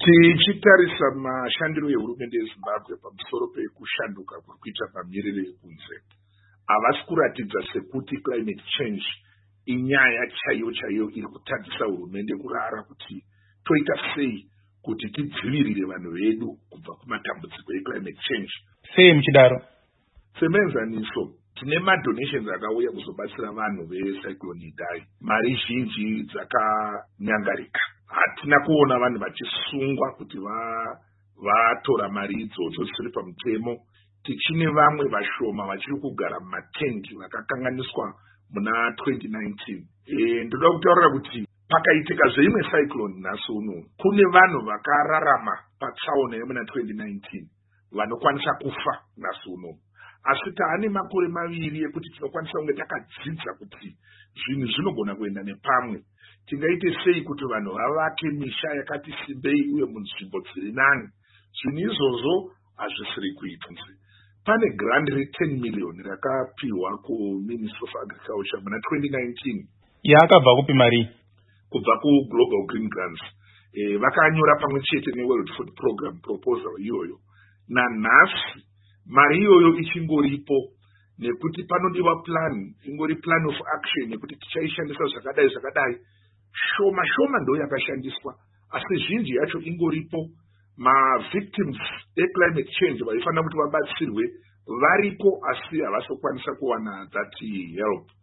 Tichitarisa mashandiro ehurumende yeZimbabwe pamusoro pekushanduka kuri kuita mamiriro ekunze, havasi kuratidza sekuti climate change inyaya chaiyo iri kutadzisa hurumende kurara kuti toita sei kuti tidzivirire vanhu vedu kubva kumatambudziko eclimate change. Sei muchidaro? Semenzaniso, tine madonations akauya kuzobatsira vanhu vecyclone Idai. Mari zhinji dzakanyangarika. Hatina kuona vanhu vachisungwa kuti vatora mari idzodzo dzisiri pamutemo. Tichine vamwe vashoma vachiri kugara mumatendi vakakanganiswa muna 2019. Ndoda kutaura kuti pakaitika zveimwe cyclone nhasi uno, kune vanhu vakararama patsaona yemuna 2019 vanokwanisa kufa nhasi uno. Asi taane makore maviri ekuti tinokwanisa kunge takadzidza kuti zvinhu zvinogona kuenda nepamwe. Tingaite sei kuti vanhu vavake misha yakati simbei uye munzvimbo dziri nani. Zvinhu izvozvo hazvisiri kuitwa. Pane grant re10 million rakapiwa kuMinistry of Agriculture muna 2019. Yakabva kupi mari? Kubva kuGlobal Green Grants. Vakanyora pamwe chete neWorld Food Program proposal iyoyo. Nanhasi mari iyoyo ichingoripo nekuti panodiwa plan, ingori plan of action nekuti tichaishandisa zvakadai. Shoma ndo yakashandiswa, asi zhinji yacho ingoripo. Ma-victims e-climate change vaifanira kuti vabatsirwe variko, asi havasi kukwanisa kuwana that help.